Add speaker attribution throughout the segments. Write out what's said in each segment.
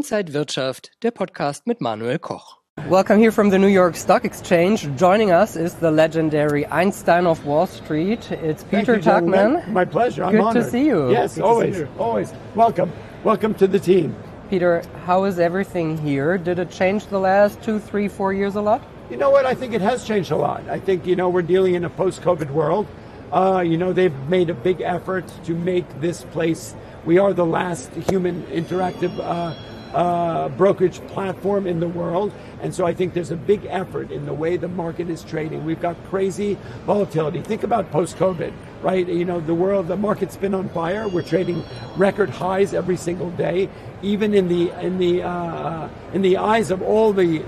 Speaker 1: Inside Wirtschaft, der Podcast mit Manuel Koch.
Speaker 2: Welcome here from the New York Stock Exchange. Joining us is the legendary Einstein of Wall Street. It's Peter Tuchman.
Speaker 3: My pleasure. I'm
Speaker 2: Good
Speaker 3: honored.
Speaker 2: to see you.
Speaker 3: Yes, always. Welcome to the team.
Speaker 2: Peter, how is everything here? Did it change the last 2, 3, 4 years a lot?
Speaker 3: You know what? I think it has changed a lot. I think, we're dealing in a post-COVID world. They've made a big effort to make this place. We are the last human interactive brokerage platform in the world. And so I think there's a big effort in the way the market is trading. We've got crazy volatility. Think about post-COVID, right? The market's been on fire. We're trading record highs every single day, even in the eyes of all the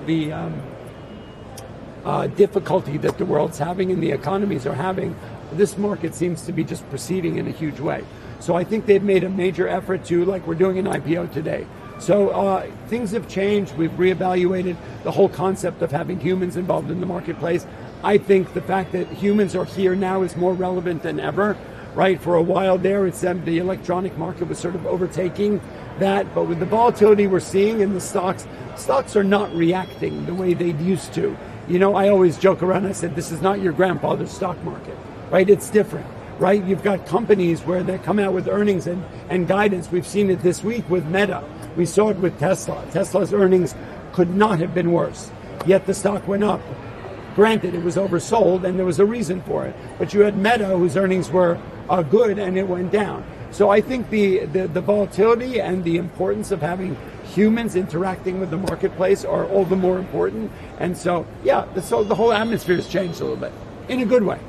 Speaker 3: difficulty that the world's having and the economies are having. This market seems to be just proceeding in a huge way. So I think they've made a major effort to, like we're doing an IPO today. So things have changed. We've reevaluated the whole concept of having humans involved in the marketplace. I think the fact that humans are here now is more relevant than ever, right? For a while there, it's the electronic market was sort of overtaking that. But with the volatility we're seeing in the stocks are not reacting the way they used to. I always joke around. I said, this is not your grandfather's stock market, right? It's different. Right? You've got companies where they come out with earnings and guidance. We've seen it this week with Meta. We saw it with Tesla. Tesla's earnings could not have been worse, yet the stock went up. Granted, it was oversold and there was a reason for it, but you had Meta whose earnings were good and it went down. So I think the volatility and the importance of having humans interacting with the marketplace are all the more important. And so, the whole atmosphere has changed a little bit in a good way.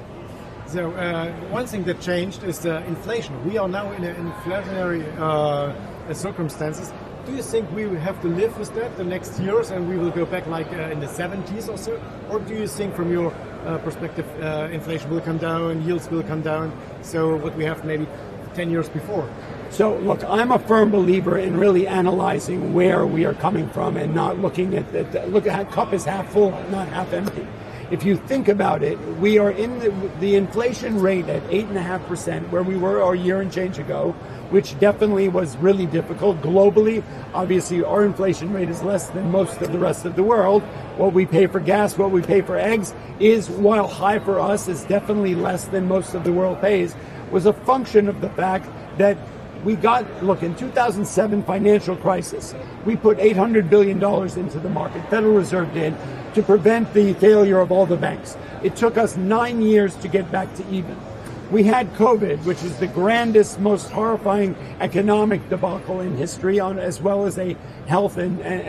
Speaker 4: So one thing that changed is the inflation. We are now in inflationary circumstances. Do you think we will have to live with that the next years and we will go back like in the 70s or so? Or do you think from your perspective inflation will come down, yields will come down, so what we have maybe 10 years before?
Speaker 3: So look, I'm a firm believer in really analyzing where we are coming from and not looking at how cup is half full, not half empty. If you think about it, we are in the inflation rate at 8.5%, where we were a year and change ago, which definitely was really difficult. Globally, obviously, our inflation rate is less than most of the rest of the world. What we pay for gas, what we pay for eggs is, while high for us, is definitely less than most of the world pays, was a function of the fact that in 2007 financial crisis, we put $800 billion into the market, Federal Reserve did, to prevent the failure of all the banks. It took us 9 years to get back to even. We had COVID, which is the grandest, most horrifying economic debacle in history, as well as a health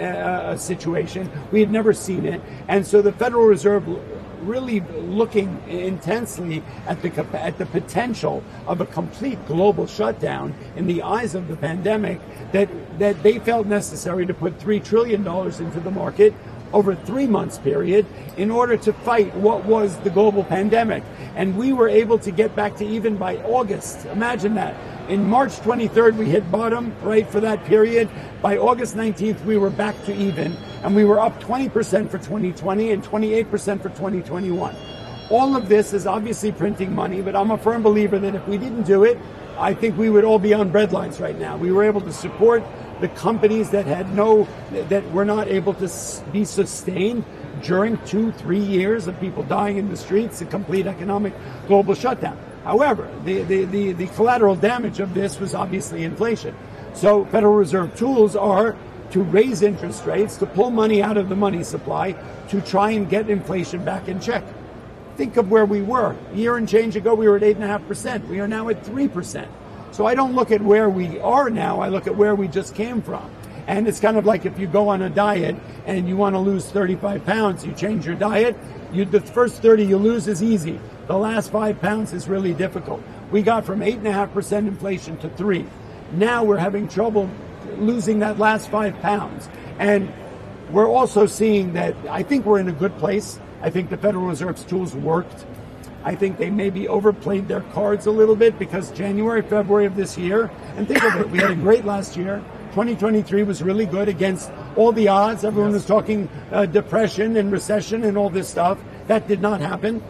Speaker 3: situation. We had never seen it. And so the Federal Reserve really looking intensely at the potential of a complete global shutdown in the eyes of the pandemic, that they felt necessary to put $3 trillion into the market over a 3 months period in order to fight what was the global pandemic. And we were able to get back to even by August. Imagine that. In March 23rd, we hit bottom, right, for that period. By August 19th, we were back to even, and we were up 20% for 2020 and 28% for 2021. All of this is obviously printing money, but I'm a firm believer that if we didn't do it, I think we would all be on breadlines right now. We were able to support the companies that were not able to be sustained during 2-3 years of people dying in the streets, a complete economic global shutdown. However, the collateral damage of this was obviously inflation. So Federal Reserve tools are to raise interest rates, to pull money out of the money supply, to try and get inflation back in check. Think of where we were. A year and change ago, we were at 8.5%. We are now at 3%. So I don't look at where we are now, I look at where we just came from. And it's kind of like if you go on a diet and you want to lose 35 pounds, you change your diet, the first 30 you lose is easy. The last 5 pounds is really difficult. We got from 8.5% inflation to 3%. Now we're having trouble losing that last 5 pounds. And we're also seeing that I think we're in a good place. I think the Federal Reserve's tools worked. I think they maybe overplayed their cards a little bit because January, February of this year, and think of it, we had a great last year. 2023 was really good against all the odds. Everyone was talking depression and recession and all this stuff. That did not happen.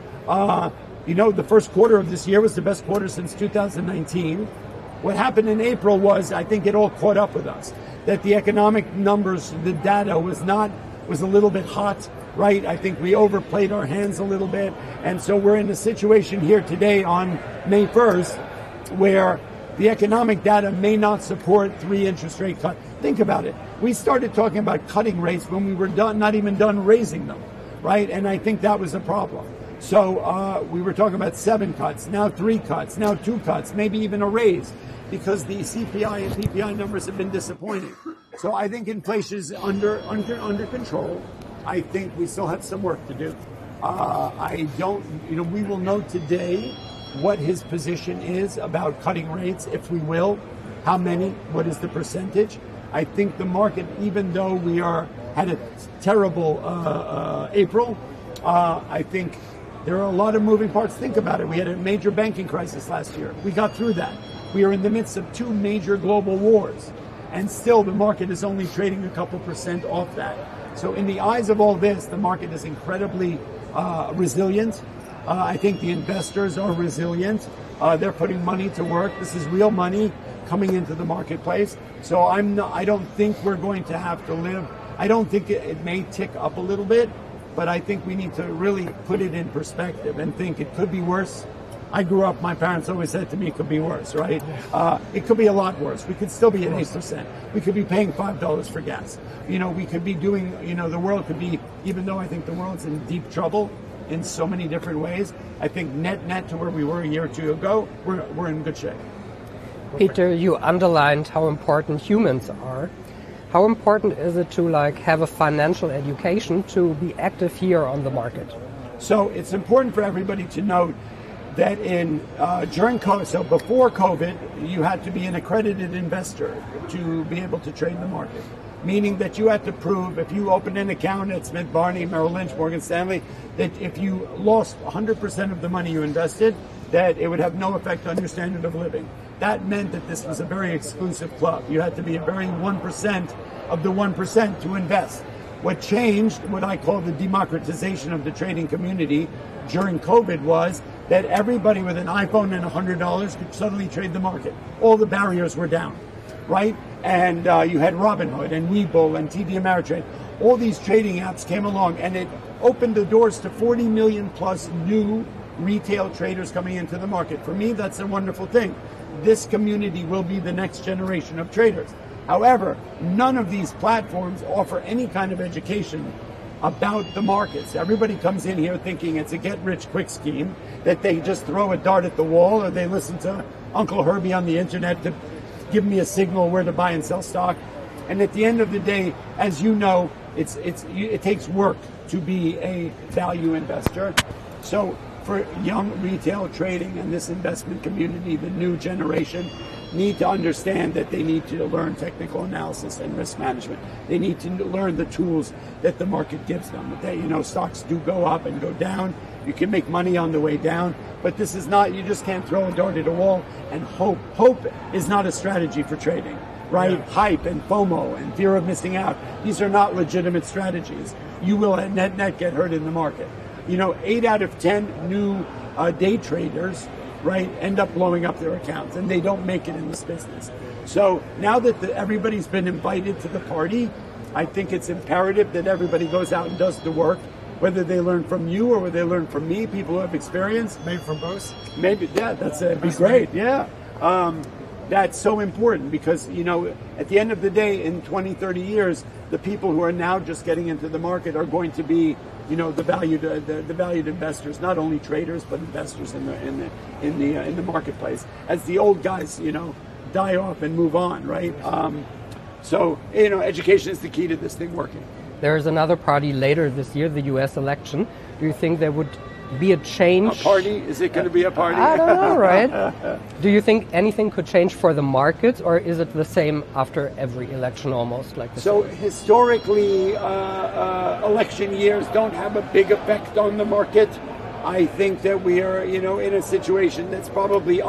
Speaker 3: The first quarter of this year was the best quarter since 2019. What happened in April was, I think it all caught up with us. that the economic numbers, the data was a little bit hot, right? I think we overplayed our hands a little bit. And so we're in a situation here today on May 1st where the economic data may not support 3 interest rate cuts. Think about it. We started talking about cutting rates when we were not even done raising them, right? And I think that was a problem. So we were talking about 7 cuts, now 3 cuts, now 2 cuts, maybe even a raise, because the CPI and PPI numbers have been disappointing. So I think inflation is under control. I think we still have some work to do. We will know today what his position is about cutting rates, if we will, how many, what is the percentage. I think the market, even though we had a terrible April, I think there are a lot of moving parts. Think about it. We had a major banking crisis last year. We got through that. We are in the midst of 2 major global wars, and still the market is only trading a couple percent off that. So in the eyes of all this, the market is incredibly resilient. I think the investors are resilient. They're putting money to work. This is real money coming into the marketplace. So I don't think we're going to have to live. I don't think it may tick up a little bit, but I think we need to really put it in perspective and think it could be worse. I grew up, my parents always said to me it could be worse, right? It could be a lot worse. We could still be at 8%. We could be paying $5 for gas. We could be doing, the world could be, even though I think the world's in deep trouble in so many different ways, I think net to where we were a year or 2 ago, we're in good shape.
Speaker 2: Peter, you underlined how important humans are. How important is it to have a financial education to be active here on the market?
Speaker 3: So it's important for everybody to note that during COVID, so before COVID, you had to be an accredited investor to be able to trade the market. Meaning that you had to prove, if you opened an account at Smith Barney, Merrill Lynch, Morgan Stanley, that if you lost 100% of the money you invested, that it would have no effect on your standard of living. That meant that this was a very exclusive club. You had to be a very 1% of the 1% to invest. What changed, what I call the democratization of the trading community during COVID, was that everybody with an iPhone and $100 could suddenly trade the market. All the barriers were down, right? And you had Robinhood and Webull and TD Ameritrade. All these trading apps came along, and it opened the doors to 40 million plus new retail traders coming into the market. For me, that's a wonderful thing. This community will be the next generation of traders. However, none of these platforms offer any kind of education about the markets. Everybody comes in here thinking it's a get-rich-quick scheme, that they just throw a dart at the wall, or they listen to Uncle Herbie on the internet to give me a signal where to buy and sell stock. And at the end of the day, as you know, it takes work to be a value investor. So for young retail trading and this investment community, the new generation need to understand that they need to learn technical analysis and risk management. They need to learn the tools that the market gives them. That stocks do go up and go down. You can make money on the way down, but this is not, you just can't throw a dart at a wall and hope. Hope is not a strategy for trading, right? Yeah. Hype and FOMO and fear of missing out. These are not legitimate strategies. You will at net get hurt in the market. 8 out of 10 new day traders, right, end up blowing up their accounts, and they don't make it in this business. So now that everybody's been invited to the party, I think it's imperative that everybody goes out and does the work, whether they learn from you or whether they learn from me, people who have experience.
Speaker 4: Maybe from both?
Speaker 3: Maybe, yeah, that'd be great, yeah. That's so important because, at the end of the day, in 20, 30 years, the people who are now just getting into the market are going to be, the valued investors, not only traders, but investors in the marketplace. As the old guys, die off and move on, right? So, education is the key to this thing working.
Speaker 2: There is another party later this year, the U.S. election. Do you think there would be a change?
Speaker 3: A party? Is it going to be a party?
Speaker 2: I don't know, right? Do you think anything could change for the markets, or is it the same after every election almost?
Speaker 3: So historically, election years don't have a big effect on the market. I think that we are, in a situation that's probably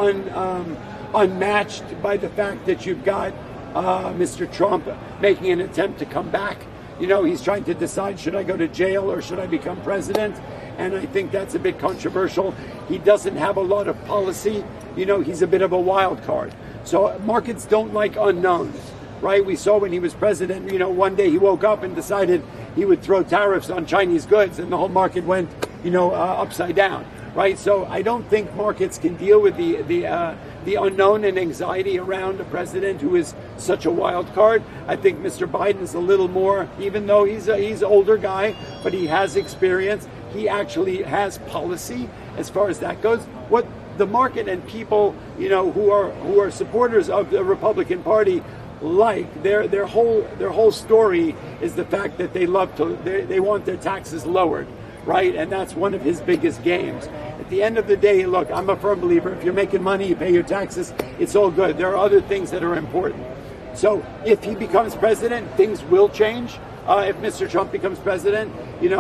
Speaker 3: unmatched by the fact that you've got Mr. Trump making an attempt to come back. He's trying to decide, should I go to jail or should I become president? And I think that's a bit controversial. He doesn't have a lot of policy. He's a bit of a wild card. So markets don't like unknowns. right? We saw when he was president, one day he woke up and decided he would throw tariffs on Chinese goods, and the whole market went, upside down, right? So I don't think markets can deal with the unknown and anxiety around a president who is such a wild card. I think Mr. Biden is a little more, even though he's an older guy, but he has experience. He actually has policy as far as that goes. What the market and people, who are supporters of the Republican Party, like their whole story is the fact that they want their taxes lowered, right? And that's one of his biggest games. At the end of the day, look, I'm a firm believer. If you're making money, you pay your taxes. It's all good. There are other things that are important. So if he becomes president, things will change. If Mr. Trump becomes president,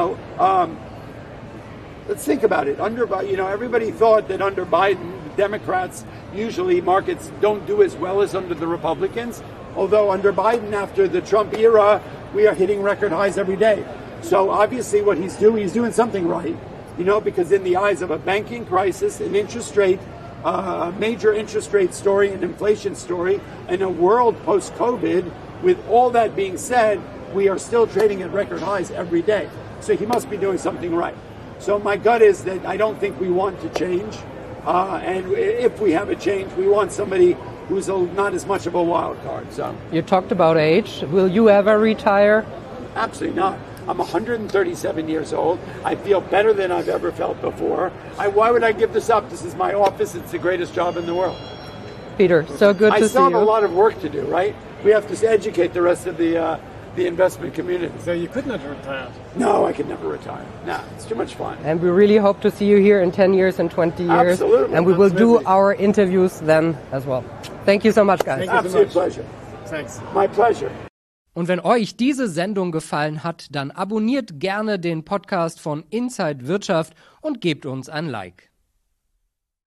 Speaker 3: let's think about it. Everybody thought that under Biden, the Democrats, usually markets don't do as well as under the Republicans. Although under Biden, after the Trump era, we are hitting record highs every day. So obviously what he's doing something right, because in the eyes of a banking crisis, an interest rate, major interest rate story, an inflation story, and a world post-COVID, with all that being said, we are still trading at record highs every day. So he must be doing something right. So my gut is that I don't think we want to change. And if we have a change, we want somebody who's not as much of a wild card. So
Speaker 2: you talked about age. Will you ever retire?
Speaker 3: Absolutely not. I'm 137 years old. I feel better than I've ever felt before. Why would I give this up? This is my office. It's the greatest job in the world.
Speaker 2: Peter, so good to see you.
Speaker 3: I still have a lot of work to do, right? We have to educate the rest of the investment community.
Speaker 4: So you could not retire?
Speaker 3: No, I could never retire. No, it's too much fun.
Speaker 2: And we really hope to see you here in 10 years and 20 years.
Speaker 3: Absolutely.
Speaker 2: And we will do our interviews then as well. Thank you so much, guys.
Speaker 3: Absolute pleasure.
Speaker 4: Thanks.
Speaker 3: My pleasure.
Speaker 1: Und wenn euch diese Sendung gefallen hat, dann abonniert gerne den Podcast von Inside Wirtschaft und gebt uns ein Like.